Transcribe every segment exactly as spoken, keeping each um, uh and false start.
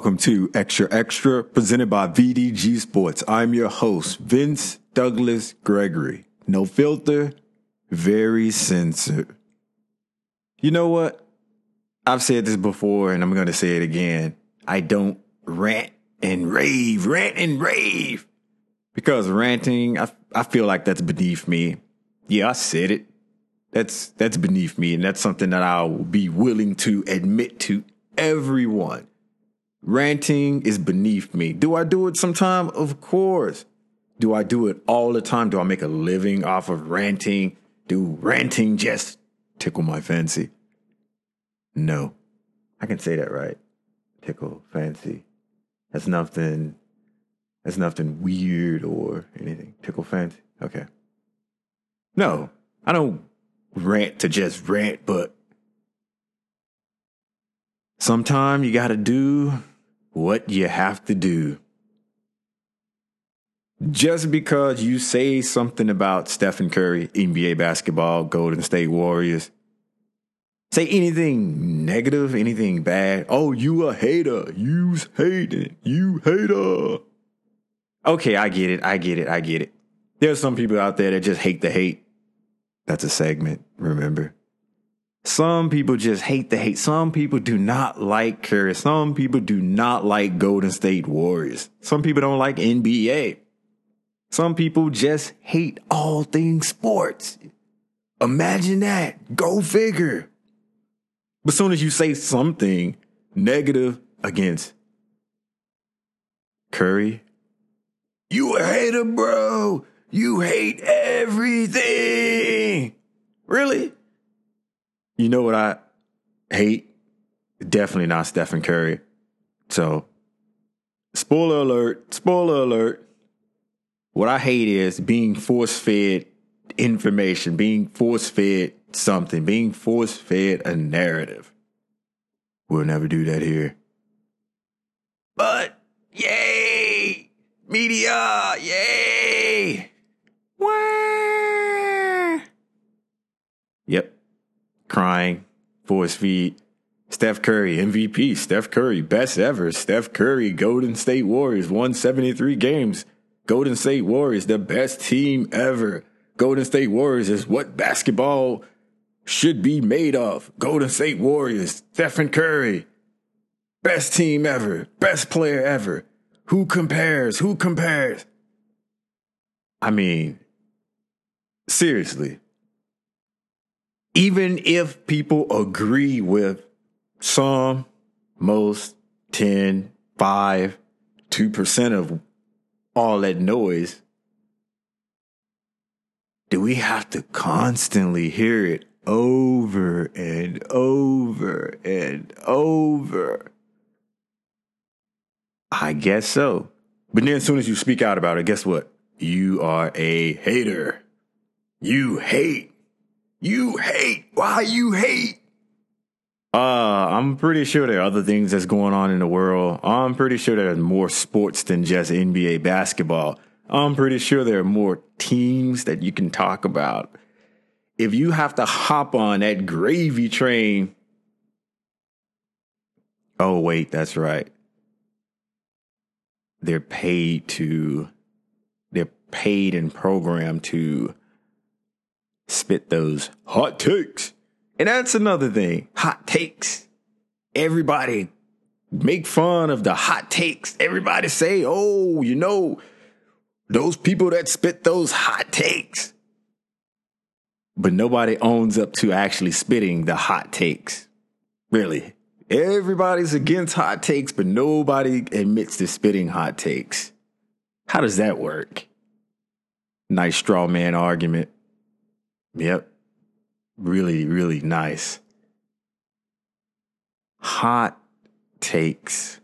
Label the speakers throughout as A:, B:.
A: Welcome to Extra Extra, presented by V D G Sports. I'm your host, Vince Douglas Gregory. No filter, very censored. You know what? I've said this before, and I'm going to say it again. I don't rant and rave, rant and rave. Because ranting, I, I feel like that's beneath me. Yeah, I said it. That's, that's beneath me, and that's something that I'll be willing to admit to everyone. Ranting is beneath me. Do I do it sometime? Of course. Do I do it all the time? Do I make a living off of ranting? Do ranting just tickle my fancy? No. I can say that right. Tickle fancy. That's nothing, that's nothing weird or anything. Tickle fancy. Okay. No, I don't rant to just rant, but sometimes you got to do what you have to do. Just because you say something about Stephen Curry, N B A basketball, Golden State Warriors, say anything negative, anything bad. Oh, you a hater. You's hating. You hater. Okay, I get it. I get it. I get it. There's some people out there that just hate the hate. That's a segment, remember? Some people just hate the hate. Some people do not like Curry. Some people do not like Golden State Warriors. Some people don't like N B A. Some people just hate all things sports. Imagine that. Go figure. But as soon as you say something negative against Curry, you a hater, bro. You hate everything. Really? You know what I hate? Definitely not Stephen Curry. So, spoiler alert, spoiler alert. What I hate is being force-fed information, being force-fed something, being force-fed a narrative. We'll never do that here. But, yay! Media, yay! Wah! Yep. Crying, force feed. Steph Curry, M V P. Steph Curry, best ever. Steph Curry, Golden State Warriors, won seventy-three games. Golden State Warriors, the best team ever. Golden State Warriors is what basketball should be made of. Golden State Warriors, Stephen Curry, best team ever. Best player ever. Who compares? Who compares? I mean, seriously. Even if people agree with some, most, ten, five, two percent of all that noise, do we have to constantly hear it over and over and over? I guess so. But then as soon as you speak out about it, guess what? You are a hater. You hate. You hate. Why you hate? Uh, I'm pretty sure there are other things that's going on in the world. I'm pretty sure there's more sports than just N B A basketball. I'm pretty sure there are more teams that you can talk about. If you have to hop on that gravy train. Oh, wait, that's right. They're paid to, they're paid and programmed to spit those hot takes. And that's another thing. Hot takes. Everybody make fun of the hot takes. Everybody say, oh, you know, those people that spit those hot takes. But nobody owns up to actually spitting the hot takes. Really. Everybody's against hot takes, but nobody admits to spitting hot takes. How does that work? Nice straw man argument. Yep. Really, really nice. Hot takes.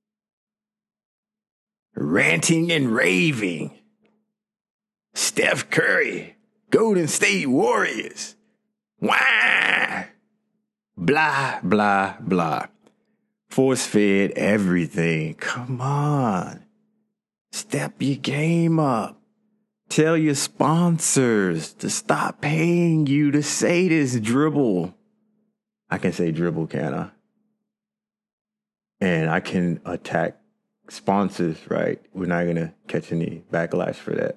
A: Ranting and raving. Steph Curry. Golden State Warriors. Wah! Blah, blah, blah. Force-fed everything. Come on. Step your game up. Tell your sponsors to stop paying you to say this dribble. I can say dribble, can I? and I can attack sponsors, right? We're not going to catch any backlash for that.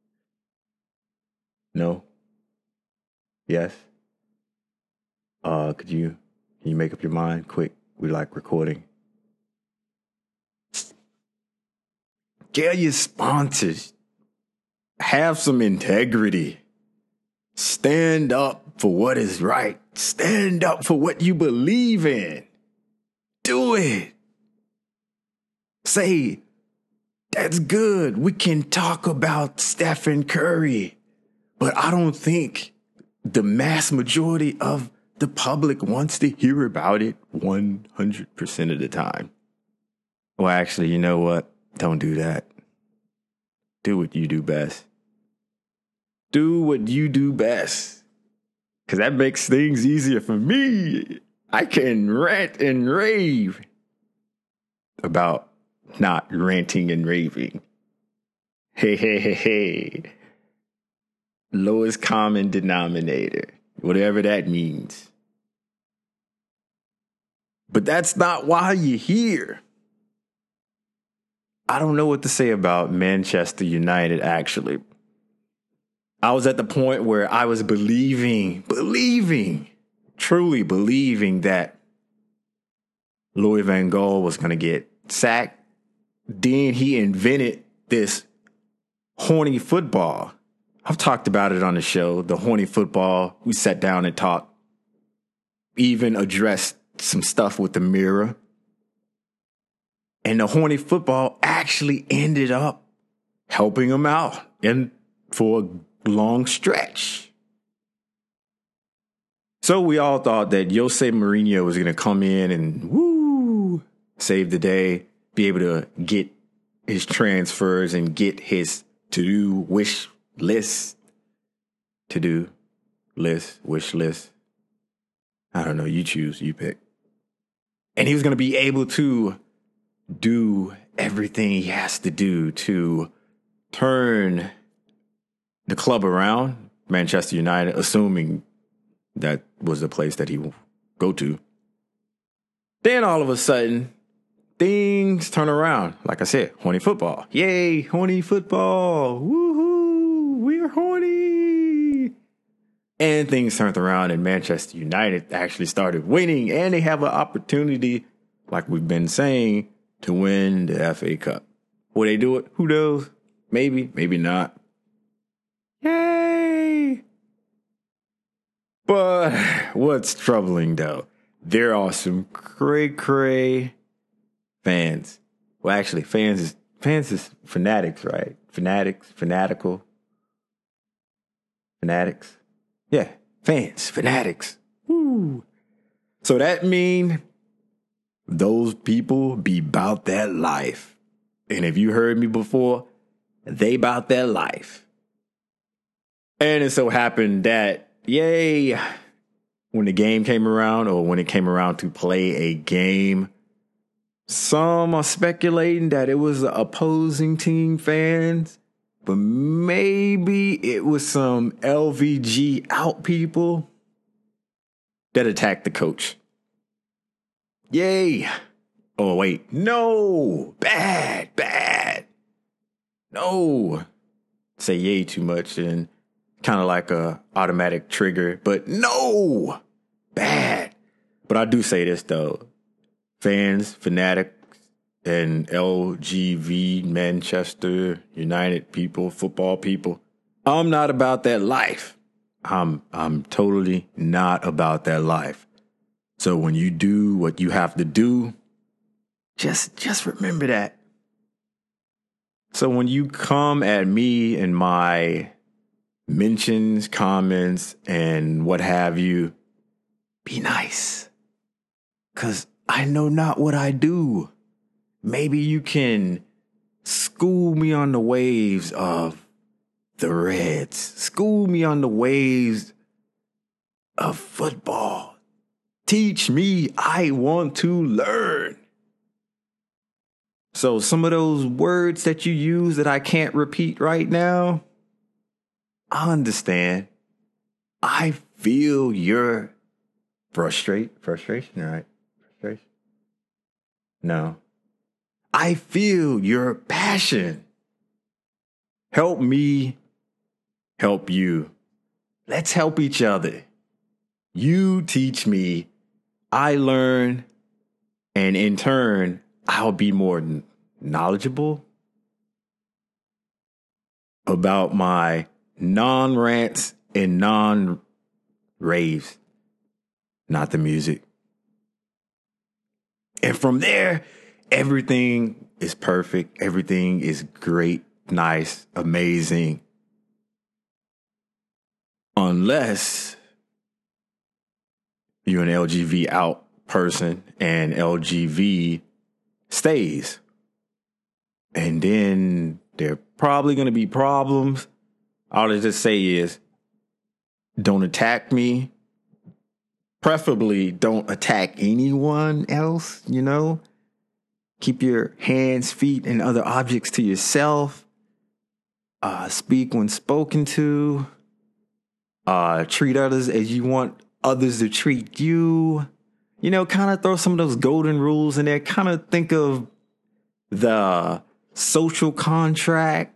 A: No? Yes? Uh, could you, can you make up your mind quick? We like recording. Get your sponsors. Have some integrity. Stand up for what is right. Stand up for what you believe in. Do it. Say, that's good. We can talk about Stephen Curry, but I don't think the mass majority of the public wants to hear about it one hundred percent of the time. Well, actually, you know what? Don't do that. Do what you do best. Do what you do best. Because that makes things easier for me. I can rant and rave about not ranting and raving. Hey, hey, hey, hey. Lowest common denominator. Whatever that means. But that's not why you're here. I don't know what to say about Manchester United, actually. I was at the point where I was believing, believing, truly believing that Louis van Gaal was going to get sacked. Then he invented this horny football. I've talked about it on the show, the horny football. We sat down and talked, even addressed some stuff with the mirror. And the horny football actually ended up helping him out and for a long stretch. So we all thought that Jose Mourinho was going to come in and woo, save the day, be able to get his transfers and get his to-do wish list, to-do list, wish list. I don't know. You choose, you pick. And he was going to be able to do everything he has to do to turn the club around, Manchester United, assuming that was the place that he would go to. Then all of a sudden, things turn around. Like I said, horny football. Yay, horny football. Woohoo, we're horny. And things turned around and Manchester United actually started winning. And they have an opportunity, like we've been saying, to win the F A Cup. Will they do it? Who knows? Maybe, maybe not. Yay! But what's troubling, though, there are some cray-cray fans. Well, actually, fans is, fans is fanatics, right? Fanatics, fanatical. Fanatics. Yeah, fans, fanatics. Woo! So that means those people be about that life. And if you heard me before, they about that life. And it so happened that, yay, when the game came around, or when it came around to play a game, some are speculating that it was the opposing team fans, but maybe it was some L V G out people that attacked the coach. Yay. Oh, wait. No. Bad, bad. No. Say yay too much and kind of like a automatic trigger, but no. Bad. But I do say this, though. Fans, fanatics, and L G V Manchester United people, football people, I'm not about that life. I'm I'm totally not about that life. So when you do what you have to do, just just remember that. So when you come at me and my mentions, comments, and what have you, be nice. 'Cause I know not what I do. Maybe you can school me on the waves of the Reds. School me on the waves of football. Teach me. I want to learn. So some of those words that you use that I can't repeat right now, I understand. I feel your frustrate, frustration, right? Frustration. No. I feel your passion. Help me help you. Let's help each other. You teach me, I learn, and in turn, I'll be more knowledgeable about my non-rants and non-raves, not the music. And from there, everything is perfect. Everything is great, nice, amazing. Unless you're an L G V out person and L G V stays. And then there are probably going to be problems. All I just say is, don't attack me. Preferably don't attack anyone else, you know. Keep your hands, feet, and other objects to yourself. Uh, speak when spoken to. Uh, treat others as you want others to treat you. You know, kind of throw some of those golden rules in there. Kind of think of the social contract.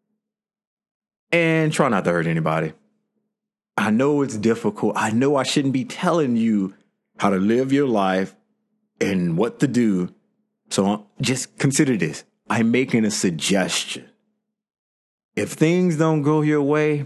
A: And try not to hurt anybody. I know it's difficult. I know I shouldn't be telling you how to live your life and what to do. So just consider this. I'm making a suggestion. If things don't go your way,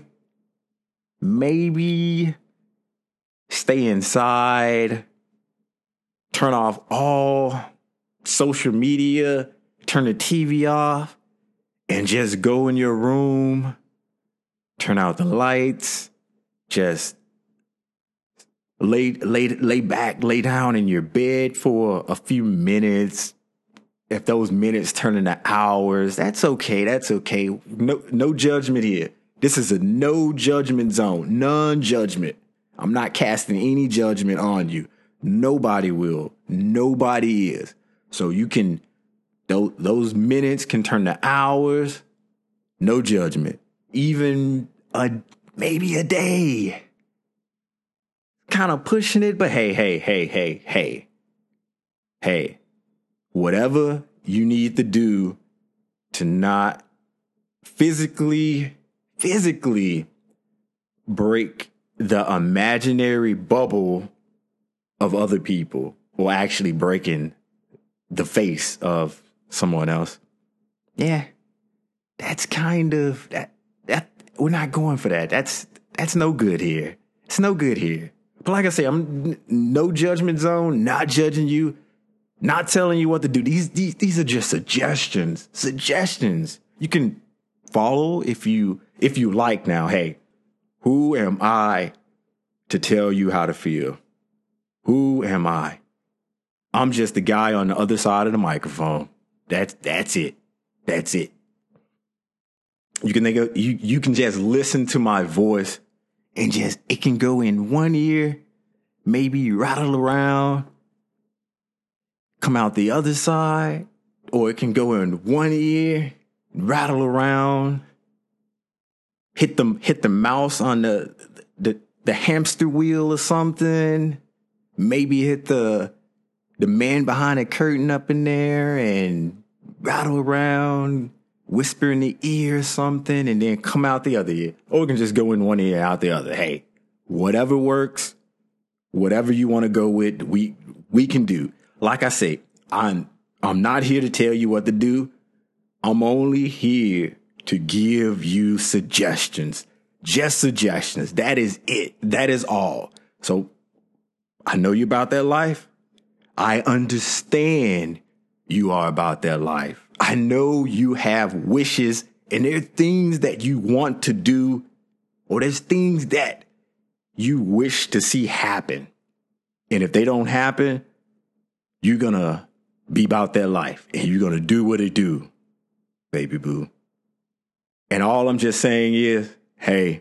A: maybe stay inside, turn off all social media, turn the T V off, and just go in your room, turn out the lights, just lay, lay, lay back, lay down in your bed for a few minutes. If those minutes turn into hours, that's okay. That's okay. No, no judgment here. This is a no judgment zone, none judgment. I'm not casting any judgment on you. Nobody will. Nobody is. So you can, those, those minutes can turn to hours. No judgment. Even a maybe a day. Kind of pushing it, but hey, hey, hey, hey, hey. Hey, whatever you need to do to not physically, physically break the imaginary bubble of other people, or actually breaking the face of someone else. Yeah, that's kind of that. That we're not going for that. That's that's no good here. It's no good here. But like I say, I'm n- no judgment zone. Not judging you. Not telling you what to do. These these these are just suggestions. Suggestions. You can follow if you if you like. Now, hey, who am I to tell you how to feel? Who am I? I'm just the guy on the other side of the microphone. That's that's it. That's it. You can think of, you you can just listen to my voice and just it can go in one ear, maybe rattle around, come out the other side, or it can go in one ear, rattle around, hit the hit the mouse on the the the hamster wheel or something. Maybe hit the the man behind the curtain up in there and rattle around, whisper in the ear or something, and then come out the other ear. Or it can just go in one ear, out the other. Hey, whatever works, whatever you want to go with, we we can do. Like I say, I'm I'm not here to tell you what to do. I'm only here to give you suggestions. Just suggestions. That is it. That is all. So I know you about that life. I understand you are about that life. I know you have wishes and there are things that you want to do, or there's things that you wish to see happen. And if they don't happen, you're going to be about that life and you're going to do what it do, baby boo. And all I'm just saying is, hey,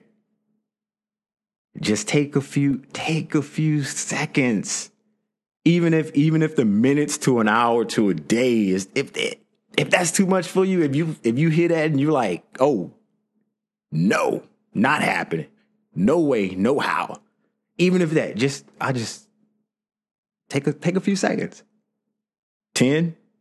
A: just take a few, take a few seconds. Even if, even if the minutes to an hour to a day is, if that, if that's too much for you, if you, if you hear that and you're like, oh, no, not happening. No way, no how. Even if that, just, I just take a, take a few seconds. ten,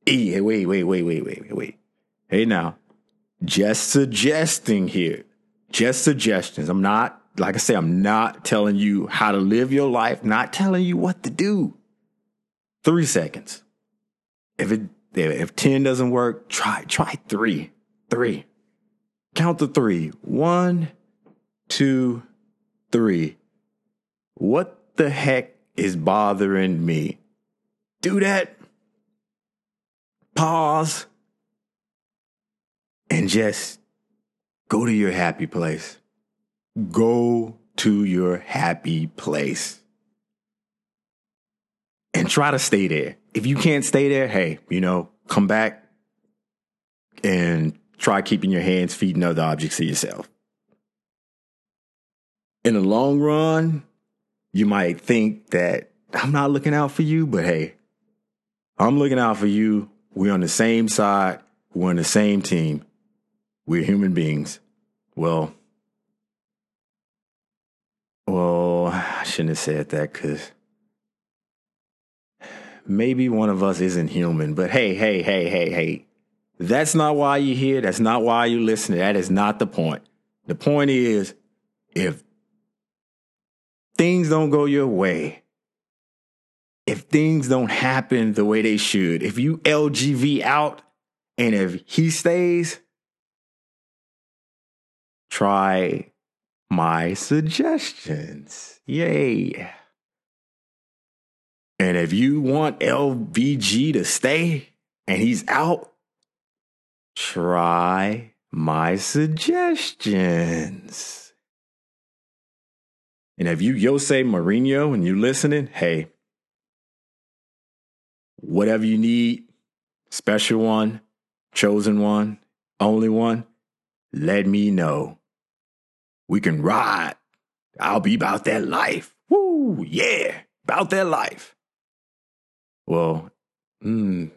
A: Hey, wait, wait, wait, wait, wait, wait, wait. Hey now, just suggesting here, just suggestions. I'm not, like I say, I'm not telling you how to live your life, not telling you what to do. Three seconds. If it, if ten doesn't work, try, try three, three. Count to three. One, two, three. What the heck is bothering me? Do that. Pause. And just go to your happy place. Go to your happy place. And try to stay there. If you can't stay there, hey, you know, come back and try keeping your hands, feet, and other objects to yourself. In the long run, you might think that I'm not looking out for you, but hey, I'm looking out for you. We're on the same side. We're on the same team. We're human beings. Well, well, I shouldn't have said that because maybe one of us isn't human, but hey, hey, hey, hey, hey, that's not why you're here. That's not why you're listening. That is not the point. The point is, if things don't go your way, if things don't happen the way they should, if you L G V out and if he stays, try my suggestions. Yay. And if you want L V G to stay and he's out, try my suggestions. And if you Jose Mourinho and you listening, hey, whatever you need, special one, chosen one, only one, let me know. We can ride. I'll be about that life. Woo, yeah, about that life. Well, mm,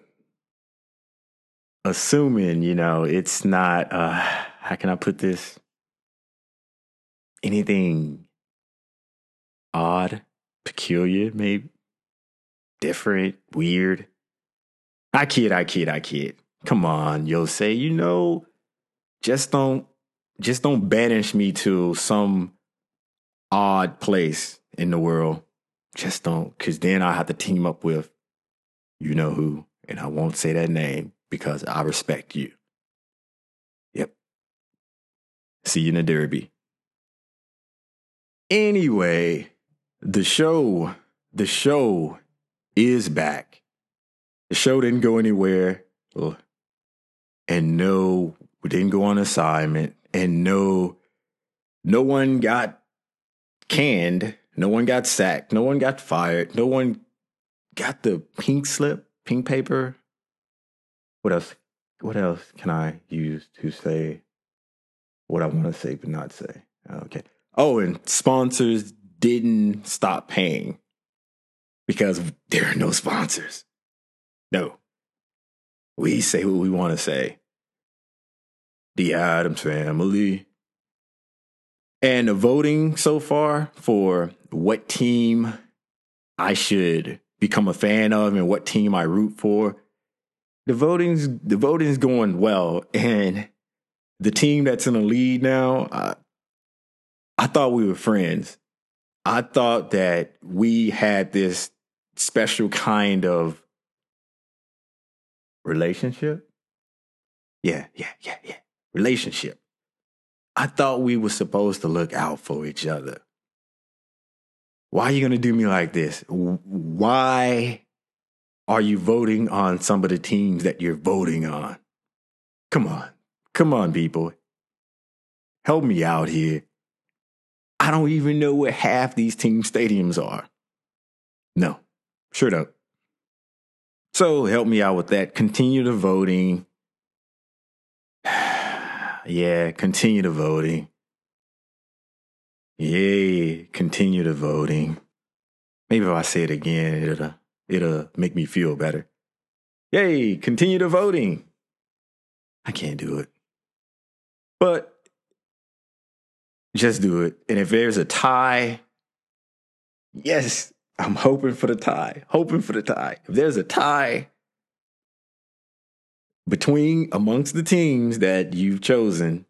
A: assuming, you know, it's not, uh, how can I put this? Anything odd, peculiar, maybe different, weird. I kid, I kid, I kid. Come on, Jose, you know, just don't, just don't banish me to some odd place in the world. Just don't, because then I have to team up with you know who, and I won't say that name because I respect you. Yep. See you in the derby. Anyway, the show, the show is back. The show didn't go anywhere. And no, we didn't go on assignment. And no, no one got canned. No one got sacked. No one got fired. No one got the pink slip, pink paper. What else? What else can I use to say what I want to say but not say? Okay. Oh, and sponsors didn't stop paying because there are no sponsors. No. We say what we want to say. The Addams Family. And the voting so far for what team I should become a fan of and what team I root for, the voting's the voting's going well. And the team that's in the lead now, I, I thought we were friends. I thought that we had this special kind of relationship. Yeah, yeah, yeah, yeah. Relationship. I thought we were supposed to look out for each other. Why are you going to do me like this? Why are you voting on some of the teams that you're voting on? Come on. Come on, people. Help me out here. I don't even know where half these team stadiums are. No, sure don't. So help me out with that. Continue the voting. Yeah, continue the voting. Yay, continue the voting. Maybe if I say it again, it'll, it'll make me feel better. Yay, continue the voting. I can't do it. But just do it. And if there's a tie, yes, I'm hoping for the tie. Hoping for the tie. If there's a tie, between amongst the teams that you've chosen,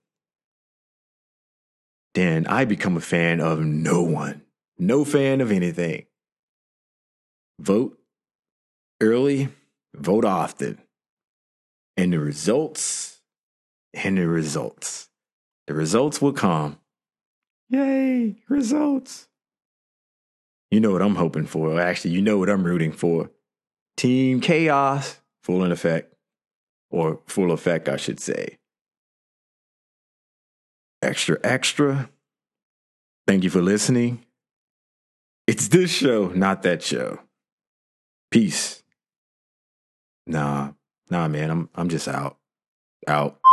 A: then I become a fan of no one. No fan of anything. Vote early, vote often. And the results, and the results. The results will come. Yay, results. You know what I'm hoping for. Actually, you know what I'm rooting for. Team Chaos, full in effect. Or full effect, I should say. Extra, extra. Thank you for listening. It's this show, not that show. Peace. Nah, nah, man, I'm I'm just out. Out.